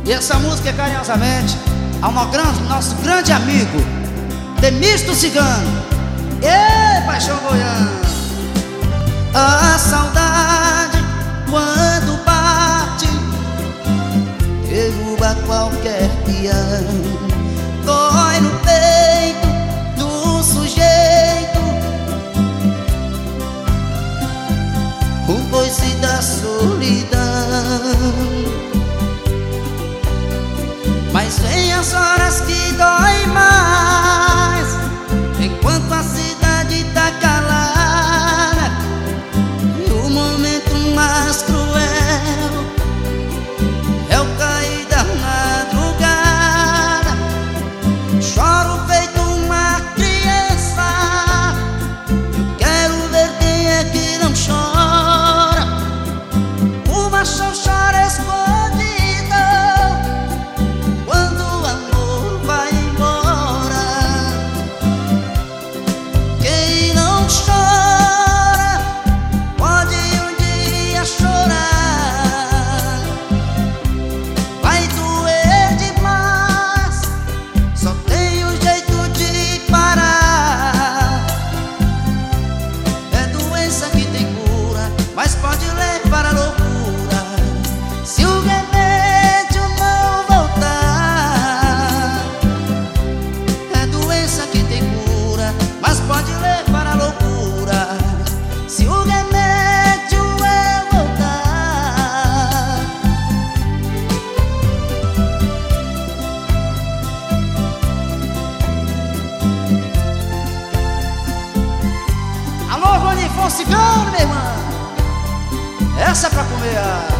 E essa música é carinhosamente ao nosso grande amigo Demisto Cigano. Ei, paixão goiana! A saudade quando bate derruba qualquer peão, dói no peito do sujeito o coice da solidão. Mas vem as horas que dói mais, enquanto a cidade tá calada, e o momento mais cruel é o cair da madrugada. Choro feito uma criança, eu quero ver quem é que não chora. O machão chora escondido quando o amor vai embora. Quem não chora pode um dia chorar. Vai doer demais, só tem um jeito de parar. É doença que tem cura, mas pode levar à loucura se o remédio não voltar. É doença que tem cura, mas pode levar à loucura se o remédio é voltar. Alô, Ronivon Cigano, minha irmã, essa é pra comer.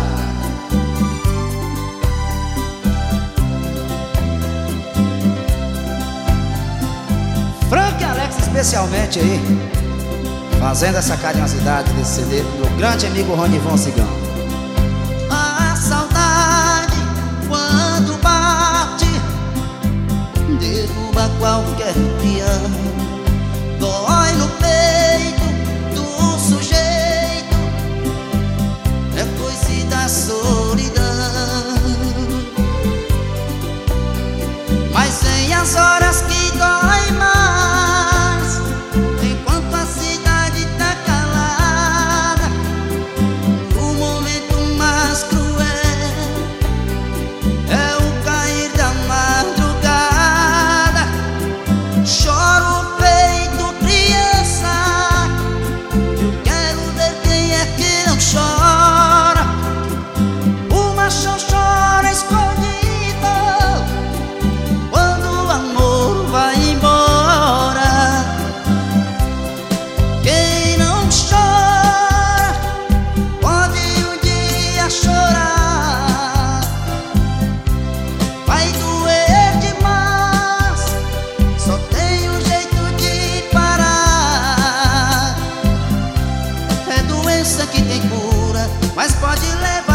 Frank e Alex especialmente aí, fazendo essa carinhosidade desse CD do grande amigo Ronivon Cigano. A saudade quando bate derruba qualquer peão, dói no peito do sujeito, é coice da solidão. Mas vem as horas que dói mais, enquanto a cidade tá calada, o momento mais cruel é o cair da madrugada. Choro feito criança, eu quero ver quem é que não chora. O machão chora escondido quando o amor vai embora. Quem não chora pode um dia chorar. Vai doer demais, só tem um jeito de parar. É doença que tem cura, mas pode levar